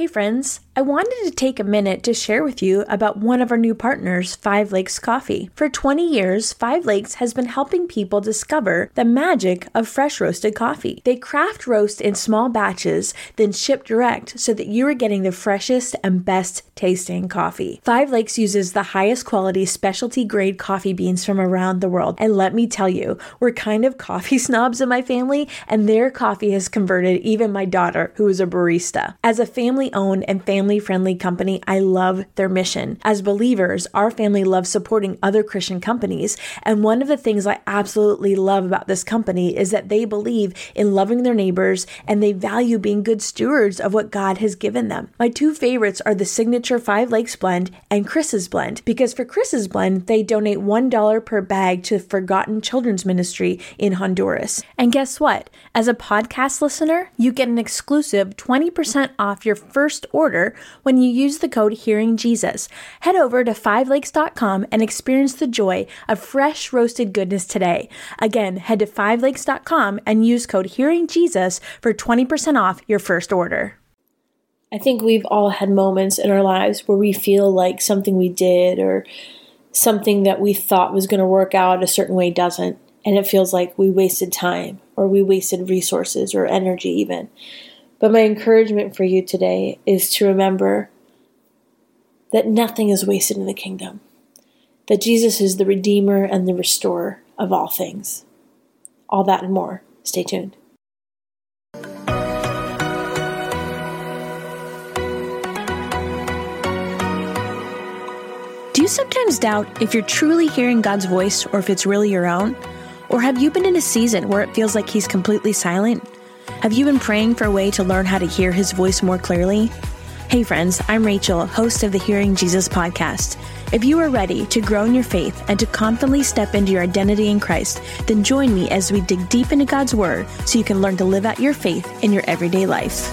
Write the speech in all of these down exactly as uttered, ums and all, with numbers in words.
Hey friends, I wanted to take a minute to share with you about one of our new partners, Five Lakes Coffee. For twenty years, Five Lakes has been helping people discover the magic of fresh roasted coffee. They craft roast in small batches, then ship direct so that you are getting the freshest and best tasting coffee. Five Lakes uses the highest quality specialty grade coffee beans from around the world. And let me tell you, we're kind of coffee snobs in my family, and their coffee has converted even my daughter, who is a barista. As a family-owned and family-friendly company, I love their mission. As believers, our family loves supporting other Christian companies, and one of the things I absolutely love about this company is that they believe in loving their neighbors, and they value being good stewards of what God has given them. My two favorites are the signature Five Lakes blend and Chris's blend, because for Chris's blend, they donate one dollar per bag to Forgotten Children's Ministry in Honduras. And guess what? As a podcast listener, you get an exclusive twenty percent off your first order when you use the code HearingJesus. Head over to five lakes dot com and experience the joy of fresh roasted goodness today. Again, head to five lakes dot com and use code HearingJesus for twenty percent off your first order. I think we've all had moments in our lives where we feel like something we did or something that we thought was going to work out a certain way doesn't, and it feels like we wasted time or we wasted resources or energy even. But my encouragement for you today is to remember that nothing is wasted in the kingdom, that Jesus is the Redeemer and the Restorer of all things. All that and more. Stay tuned. Do you sometimes doubt if you're truly hearing God's voice or if it's really your own? Or have you been in a season where it feels like He's completely silent? Have you been praying for a way to learn how to hear His voice more clearly? Hey friends, I'm Rachel, host of the Hearing Jesus podcast. If you are ready to grow in your faith and to confidently step into your identity in Christ, then join me as we dig deep into God's Word so you can learn to live out your faith in your everyday life.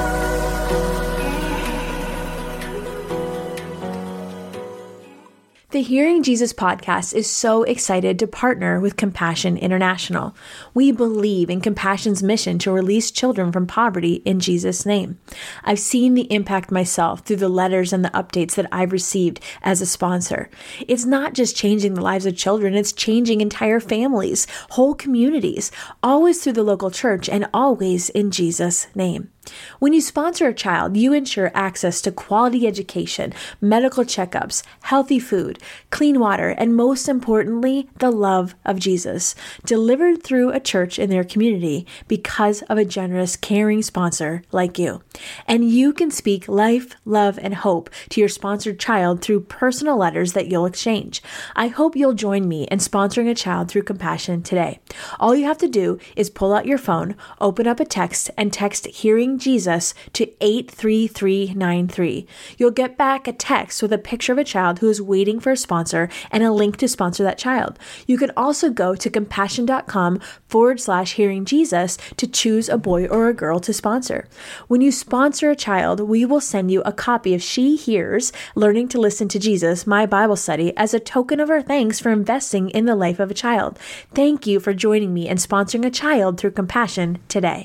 The Hearing Jesus podcast is so excited to partner with Compassion International. We believe in Compassion's mission to release children from poverty in Jesus' name. I've seen the impact myself through the letters and the updates that I've received as a sponsor. It's not just changing the lives of children, it's changing entire families, whole communities, always through the local church and always in Jesus' name. When you sponsor a child, you ensure access to quality education, medical checkups, healthy food, clean water, and most importantly, the love of Jesus, delivered through a church in their community because of a generous, caring sponsor like you. And you can speak life, love, and hope to your sponsored child through personal letters that you'll exchange. I hope you'll join me in sponsoring a child through Compassion today. All you have to do is pull out your phone, open up a text, and text Hearing Jesus to eight three three nine three. You'll get back a text with a picture of a child who is waiting for a sponsor and a link to sponsor that child. You can also go to compassion.com forward slash hearing Jesus to choose a boy or a girl to sponsor. When you sponsor a child, we will send you a copy of She Hears, Learning to Listen to Jesus, my Bible study, as a token of our thanks for investing in the life of a child. Thank you for joining me and sponsoring a child through Compassion today.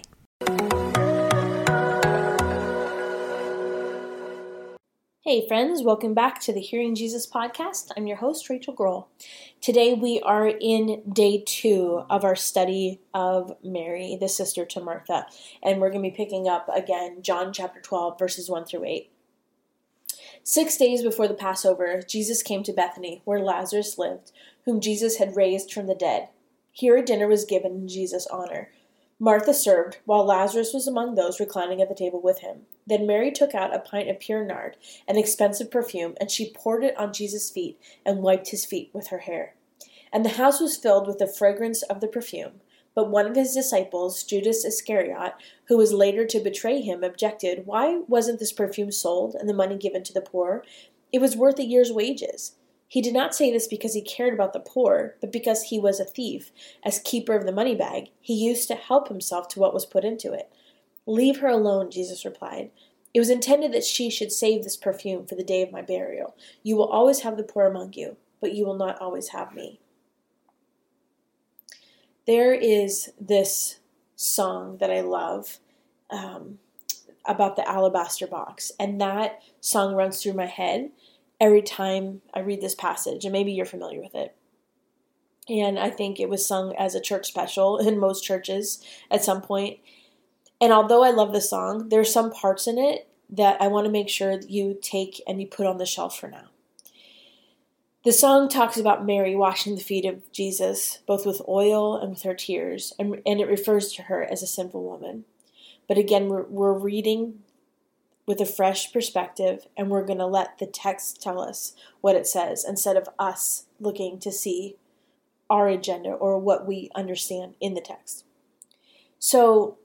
Hey friends, welcome back to the Hearing Jesus podcast. I'm your host, Rachel Grohl. Today we are in day two of our study of Mary, the sister to Martha, and we're going to be picking up again John chapter twelve, verses one through eight. Six days before the Passover, Jesus came to Bethany, where Lazarus lived, whom Jesus had raised from the dead. Here a dinner was given in Jesus' honor. Martha served, while Lazarus was among those reclining at the table with him. Then Mary took out a pint of pure nard, an expensive perfume, and she poured it on Jesus' feet and wiped his feet with her hair. And the house was filled with the fragrance of the perfume. But one of his disciples, Judas Iscariot, who was later to betray him, objected, "Why wasn't this perfume sold and the money given to the poor? It was worth a year's wages." He did not say this because he cared about the poor, but because he was a thief. As keeper of the money bag, he used to help himself to what was put into it. "Leave her alone," Jesus replied. "It was intended that she should save this perfume for the day of my burial. You will always have the poor among you, but you will not always have me." There is this song that I love. Um, about the alabaster box, and that song runs through my head every time I read this passage, and maybe you're familiar with it. And I think it was sung as a church special in most churches at some point. And although I love the song, there are some parts in it that I want to make sure that you take and you put on the shelf for now. The song talks about Mary washing the feet of Jesus, both with oil and with her tears, and, and it refers to her as a sinful woman. But again, we're, we're reading with a fresh perspective, and we're going to let the text tell us what it says instead of us looking to see our agenda or what we understand in the text. So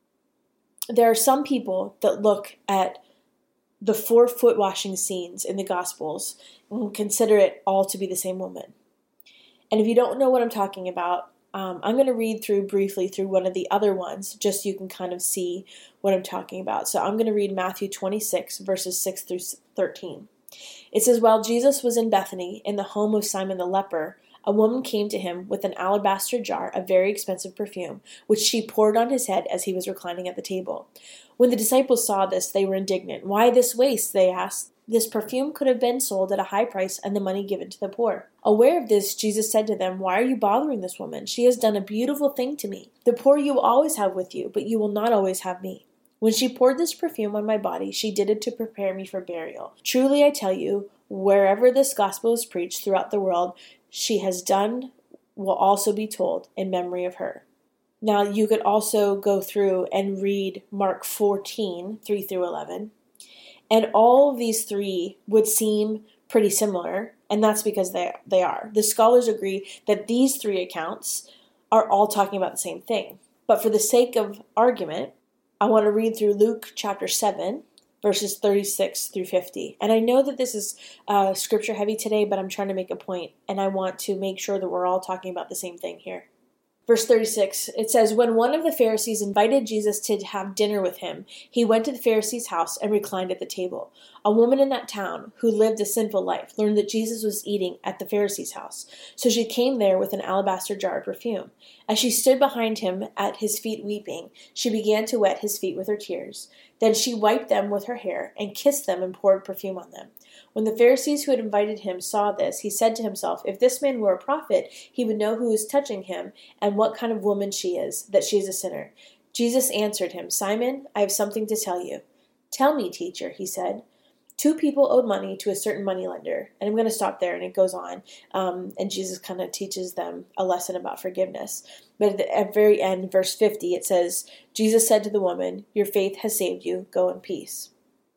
there are some people that look at the four foot washing scenes in the Gospels and consider it all to be the same woman. And if you don't know what I'm talking about, um, I'm going to read through briefly through one of the other ones, just so you can kind of see what I'm talking about. So I'm going to read Matthew twenty-six, verses six through thirteen. It says, "While Jesus was in Bethany, in the home of Simon the leper, a woman came to him with an alabaster jar of very expensive perfume, which she poured on his head as he was reclining at the table. When the disciples saw this, they were indignant. 'Why this waste?' they asked. 'This perfume could have been sold at a high price and the money given to the poor.' Aware of this, Jesus said to them, 'Why are you bothering this woman? She has done a beautiful thing to me. The poor you will always have with you, but you will not always have me. When she poured this perfume on my body, she did it to prepare me for burial. Truly I tell you, wherever this gospel is preached throughout the world, she has done will also be told in memory of her.'" Now, you could also go through and read Mark fourteen, three through eleven. And all of these three would seem pretty similar, and that's because they, they are. The scholars agree that these three accounts are all talking about the same thing. But for the sake of argument, I want to read through Luke chapter seven, verses thirty-six through fifty. And I know that this is uh, scripture heavy today, but I'm trying to make a point, and I want to make sure that we're all talking about the same thing here. Verse thirty-six, it says, "When one of the Pharisees invited Jesus to have dinner with him, he went to the Pharisee's house and reclined at the table. A woman in that town, who lived a sinful life, learned that Jesus was eating at the Pharisee's house. So she came there with an alabaster jar of perfume. As she stood behind him at his feet weeping, she began to wet his feet with her tears. Then she wiped them with her hair and kissed them and poured perfume on them. When the Pharisees who had invited him saw this, he said to himself, 'If this man were a prophet, he would know who is touching him and what kind of woman she is, that she is a sinner.' Jesus answered him, 'Simon, I have something to tell you.' 'Tell me, teacher,' he said. 'Two people owed money to a certain moneylender.'" And I'm going to stop there, and it goes on. Um, and Jesus kind of teaches them a lesson about forgiveness. But at the at very end, verse fifty, it says, "Jesus said to the woman, 'Your faith has saved you. Go in peace.'"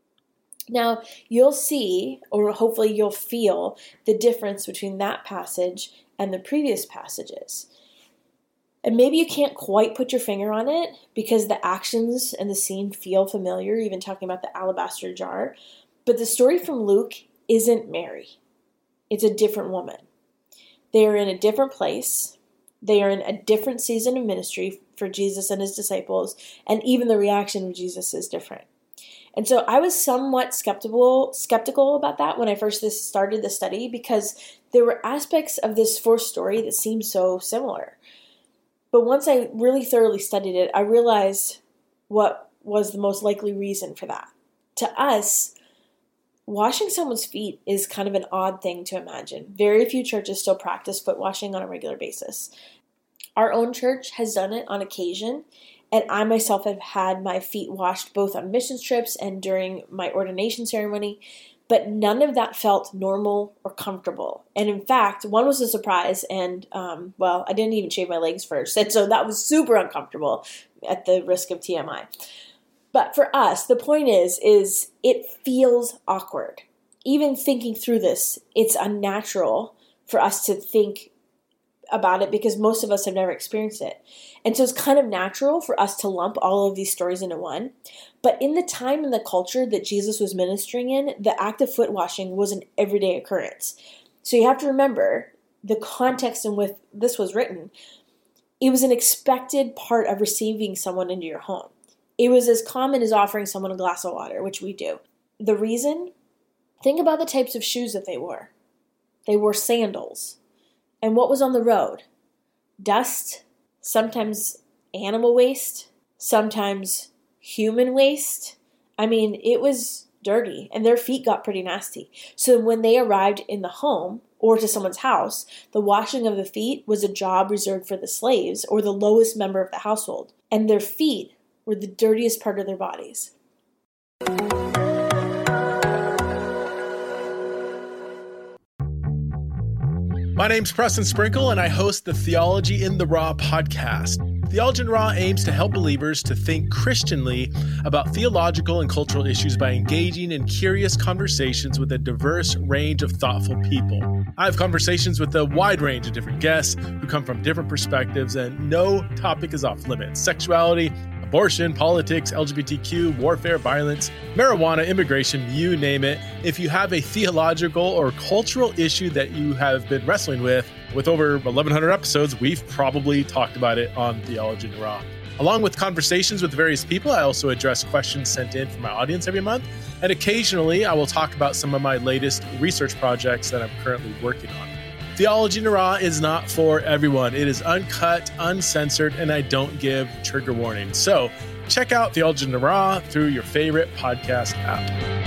Now, you'll see, or hopefully you'll feel, the difference between that passage and the previous passages. And maybe you can't quite put your finger on it because the actions and the scene feel familiar, even talking about the alabaster jar. But the story from Luke isn't Mary. It's a different woman. They are in a different place. They are in a different season of ministry for Jesus and his disciples, and even the reaction of Jesus is different. And so I was somewhat skeptical skeptical about that when I first this started the study, because there were aspects of this fourth story that seemed so similar. But once I really thoroughly studied it, I realized what was the most likely reason for that. To us, washing someone's feet is kind of an odd thing to imagine. Very few churches still practice foot washing on a regular basis. Our own church has done it on occasion, and I myself have had my feet washed both on mission trips and during my ordination ceremony, but none of that felt normal or comfortable. And in fact, one was a surprise, and, um, well, I didn't even shave my legs first, and so that was super uncomfortable at the risk of T M I. But for us, the point is, is it feels awkward. Even thinking through this, it's unnatural for us to think about it because most of us have never experienced it. And so it's kind of natural for us to lump all of these stories into one. But in the time and the culture that Jesus was ministering in, the act of foot washing was an everyday occurrence. So you have to remember the context in which this was written. It was an expected part of receiving someone into your home. It was as common as offering someone a glass of water, which we do. The reason? Think about the types of shoes that they wore. They wore sandals. And what was on the road? Dust, sometimes animal waste, sometimes human waste. I mean, it was dirty and their feet got pretty nasty. So when they arrived in the home or to someone's house, the washing of the feet was a job reserved for the slaves or the lowest member of the household. And their feet were the dirtiest part of their bodies. My name's Preston Sprinkle, and I host the Theology in the Raw podcast. Theology in the Raw aims to help believers to think Christianly about theological and cultural issues by engaging in curious conversations with a diverse range of thoughtful people. I have conversations with a wide range of different guests who come from different perspectives, and no topic is off limits. Sexuality, abortion, politics, L G B T Q, warfare, violence, marijuana, immigration, you name it. If you have a theological or cultural issue that you have been wrestling with, with over eleven hundred episodes, we've probably talked about it on Theology in the Raw. Along with conversations with various people, I also address questions sent in from my audience every month. And occasionally, I will talk about some of my latest research projects that I'm currently working on. Theology in the Raw is not for everyone. It is uncut, uncensored, and I don't give trigger warnings. So check out Theology in the Raw through your favorite podcast app.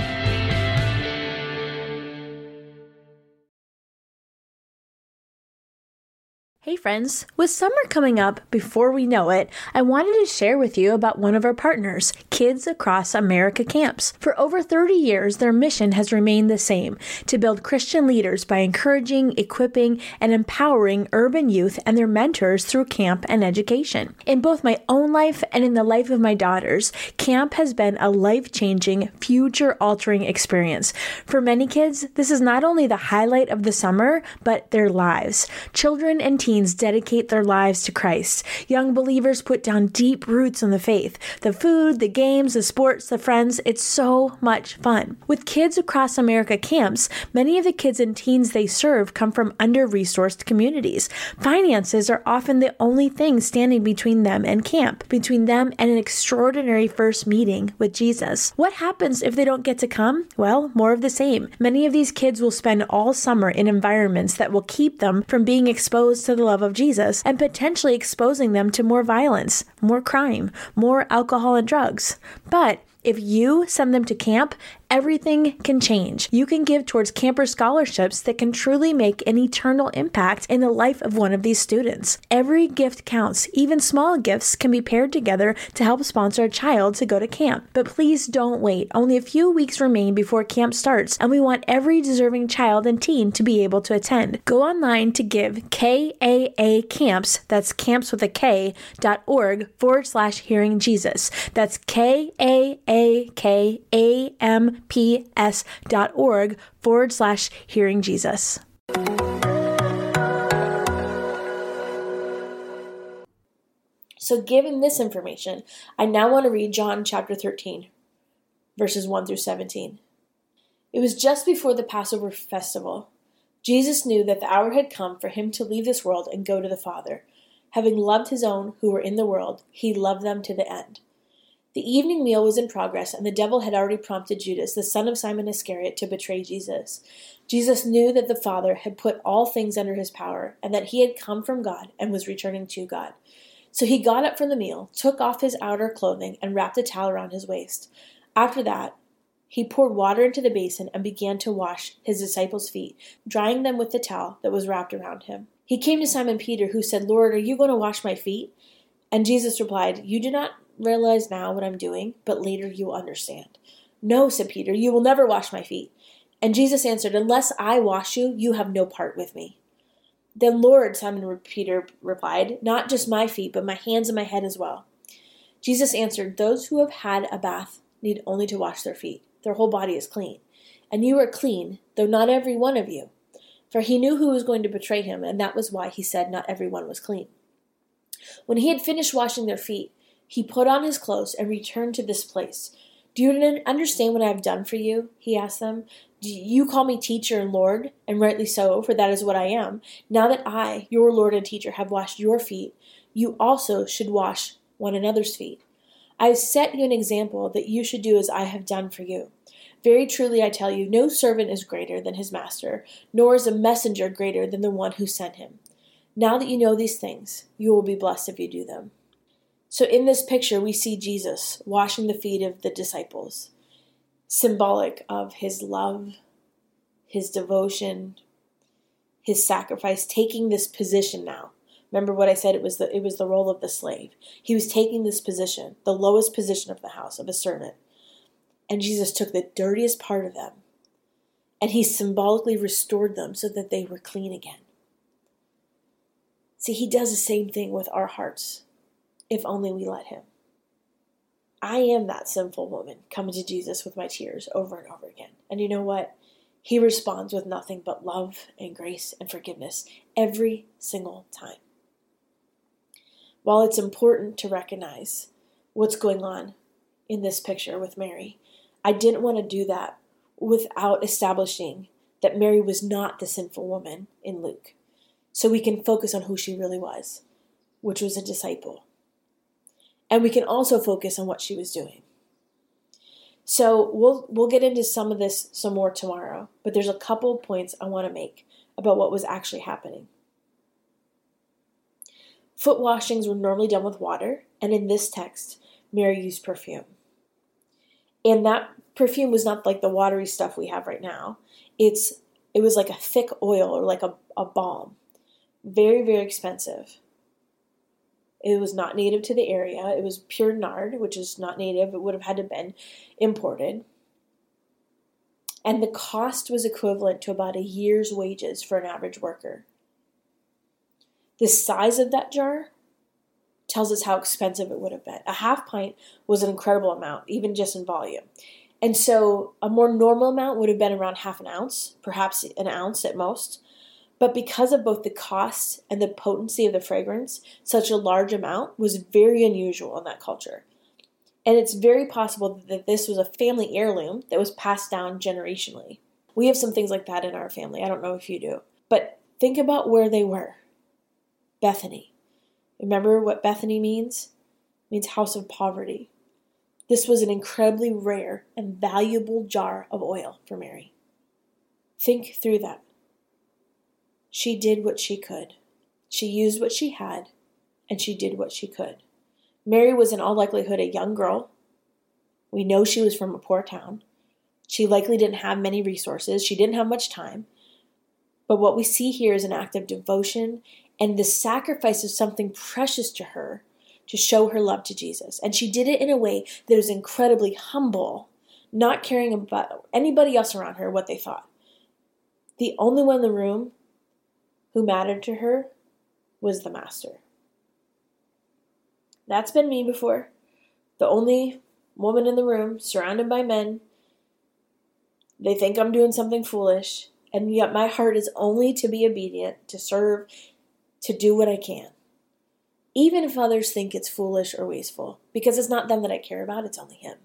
Hey friends, with summer coming up before we know it, I wanted to share with you about one of our partners, Kids Across America Camps. For over thirty years, their mission has remained the same, to build Christian leaders by encouraging, equipping, and empowering urban youth and their mentors through camp and education. In both my own life and in the life of my daughters, camp has been a life-changing, future-altering experience. For many kids, this is not only the highlight of the summer, but their lives. Children and teens dedicate their lives to Christ. Young believers put down deep roots in the faith. The food, the games, the sports, the friends, it's so much fun. With Kids Across America Camps, many of the kids and teens they serve come from under-resourced communities. Finances are often the only thing standing between them and camp, between them and an extraordinary first meeting with Jesus. What happens if they don't get to come? Well, more of the same. Many of these kids will spend all summer in environments that will keep them from being exposed to the love of Jesus and potentially exposing them to more violence, more crime, more alcohol and drugs. But if you send them to camp, everything can change. You can give towards camper scholarships that can truly make an eternal impact in the life of one of these students. Every gift counts. Even small gifts can be paired together to help sponsor a child to go to camp. But please don't wait. Only a few weeks remain before camp starts, and we want every deserving child and teen to be able to attend. Go online to give K A A Camps, that's camps with a K, dot org forward slash hearing Jesus. That's K A A K A M P S dot org forward slash hearing Jesus. So given this information, I now want to read John chapter thirteen, verses one through seventeen. It was just before the Passover festival. Jesus knew that the hour had come for him to leave this world and go to the Father. Having loved his own who were in the world, he loved them to the end. The evening meal was in progress, and the devil had already prompted Judas, the son of Simon Iscariot, to betray Jesus. Jesus knew that the Father had put all things under his power, and that he had come from God and was returning to God. So he got up from the meal, took off his outer clothing, and wrapped a towel around his waist. After that, he poured water into the basin and began to wash his disciples' feet, drying them with the towel that was wrapped around him. He came to Simon Peter, who said, "Lord, are you going to wash my feet?" And Jesus replied, "You do not realize now what I'm doing, but later you will understand." "No," said Peter, "you will never wash my feet." And Jesus answered, "Unless I wash you, you have no part with me." "Then, Lord," Simon Peter replied, "not just my feet, but my hands and my head as well." Jesus answered, "Those who have had a bath need only to wash their feet. Their whole body is clean. And you are clean, though not every one of you." For he knew who was going to betray him, and that was why he said not every one was clean. When he had finished washing their feet, he put on his clothes and returned to this place. "Do you understand what I have done for you?" he asked them. "Do you call me teacher and Lord? And rightly so, for that is what I am. Now that I, your Lord and teacher, have washed your feet, you also should wash one another's feet. I have set you an example that you should do as I have done for you. Very truly I tell you, no servant is greater than his master, nor is a messenger greater than the one who sent him. Now that you know these things, you will be blessed if you do them." So in this picture, we see Jesus washing the feet of the disciples. symbolic of his love, his devotion, his sacrifice, taking this position now. Remember what I said, it was the it was the role of the slave. He was taking this position, the lowest position of the house, of a servant. And Jesus took the dirtiest part of them, and he symbolically restored them so that they were clean again. See, he does the same thing with our hearts, if only we let him. I am that sinful woman coming to Jesus with my tears over and over again. And you know what? He responds with nothing but love and grace and forgiveness every single time. While it's important to recognize what's going on in this picture with Mary, I didn't want to do that without establishing that Mary was not the sinful woman in Luke, so we can focus on who she really was, which was a disciple. And we can also focus on what she was doing. So we'll we'll get into some of this some more tomorrow, but there's a couple points I want to make about what was actually happening. Foot washings were normally done with water, and in this text, Mary used perfume. And that perfume was not like the watery stuff we have right now. It's it was like a thick oil or like a, a balm. Very, very expensive. It was not native to the area. It was pure nard, which is not native. It would have had to have been imported. And the cost was equivalent to about a year's wages for an average worker. The size of that jar tells us how expensive it would have been. A half pint was an incredible amount, even just in volume. And so a more normal amount would have been around half an ounce, perhaps an ounce at most. But because of both the cost and the potency of the fragrance, such a large amount was very unusual in that culture. And it's very possible that this was a family heirloom that was passed down generationally. We have some things like that in our family. I don't know if you do. But think about where they were. Bethany. Remember what Bethany means? It means house of poverty. This was an incredibly rare and valuable jar of oil for Mary. Think through that. She did what she could. She used what she had, and she did what she could. Mary was in all likelihood a young girl. We know she was from a poor town. She likely didn't have many resources. She didn't have much time. But what we see here is an act of devotion and the sacrifice of something precious to her to show her love to Jesus. And she did it in a way that was incredibly humble, not caring about anybody else around her, what they thought. The only one in the room who mattered to her was the master. That's been me before. The only woman in the room, surrounded by men. They think I'm doing something foolish, and yet my heart is only to be obedient, to serve, to do what I can. Even if others think it's foolish or wasteful, because it's not them that I care about, it's only him.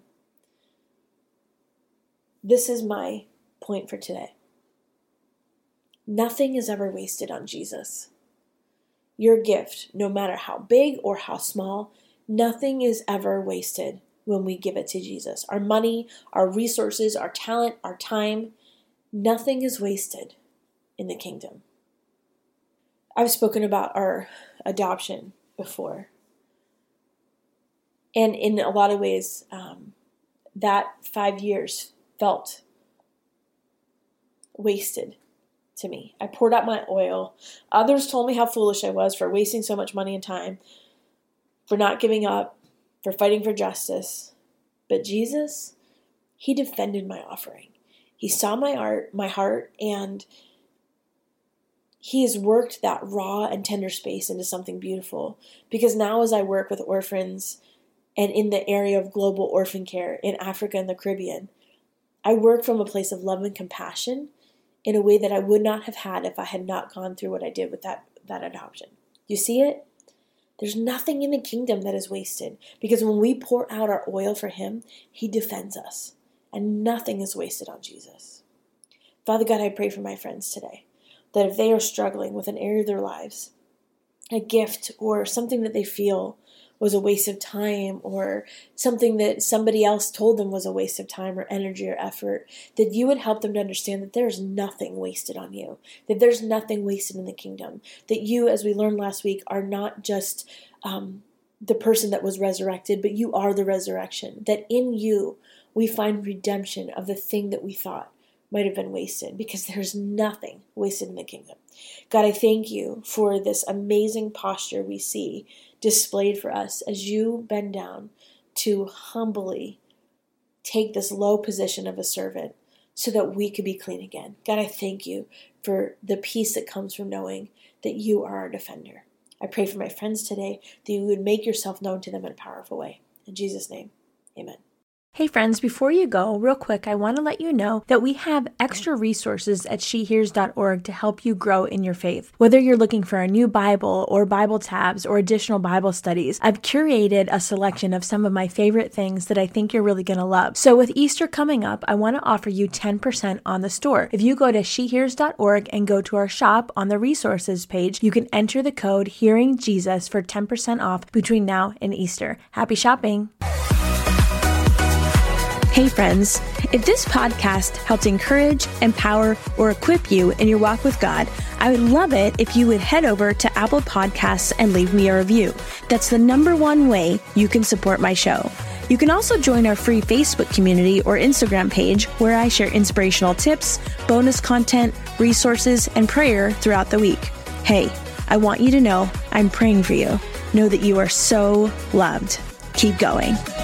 This is my point for today. Nothing is ever wasted on Jesus. Your gift, no matter how big or how small, nothing is ever wasted when we give it to Jesus. Our money, our resources, our talent, our time, nothing is wasted in the kingdom. I've spoken about our adoption before. And in a lot of ways, um, that five years felt wasted to me. I poured out my oil. Others told me how foolish I was for wasting so much money and time, for not giving up, for fighting for justice. But Jesus, he defended my offering. He saw my art, my heart, and he has worked that raw and tender space into something beautiful. Because now as I work with orphans and in the area of global orphan care in Africa and the Caribbean, I work from a place of love and compassion in a way that I would not have had if I had not gone through what I did with that, that adoption. You see it? There's nothing in the kingdom that is wasted, because when we pour out our oil for him, he defends us, and nothing is wasted on Jesus. Father God, I pray for my friends today, that if they are struggling with an area of their lives, a gift or something that they feel was a waste of time, or something that somebody else told them was a waste of time or energy or effort, that you would help them to understand that there's nothing wasted on you, that there's nothing wasted in the kingdom, that you, as we learned last week, are not just um, the person that was resurrected, but you are the resurrection, that in you we find redemption of the thing that we thought might have been wasted, because there's nothing wasted in the kingdom. God, I thank you for this amazing posture we see displayed for us as you bend down to humbly take this low position of a servant so that we could be clean again. God, I thank you for the peace that comes from knowing that you are our defender. I pray for my friends today that you would make yourself known to them in a powerful way. In Jesus' name, amen. Hey friends, before you go, real quick, I want to let you know that we have extra resources at she hears dot org to help you grow in your faith. Whether you're looking for a new Bible or Bible tabs or additional Bible studies, I've curated a selection of some of my favorite things that I think you're really going to love. So with Easter coming up, I want to offer you ten percent on the store. If you go to she hears dot org and go to our shop on the resources page, you can enter the code Hearing Jesus for ten percent off between now and Easter. Happy shopping! Hey friends, if this podcast helped encourage, empower, or equip you in your walk with God, I would love it if you would head over to Apple Podcasts and leave me a review. That's the number one way you can support my show. You can also join our free Facebook community or Instagram page where I share inspirational tips, bonus content, resources, and prayer throughout the week. Hey, I want you to know I'm praying for you. Know that you are so loved. Keep going.